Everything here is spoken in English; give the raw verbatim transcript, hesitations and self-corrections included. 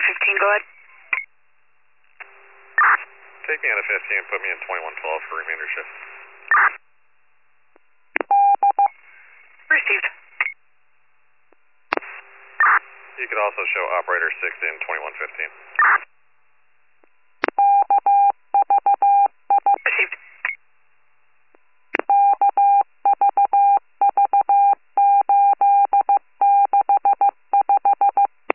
fifteen, go ahead. Take me out of fifteen and put me in twenty-one twelve for remainder shift. Received. You could also show operator six in twenty-one fifteen.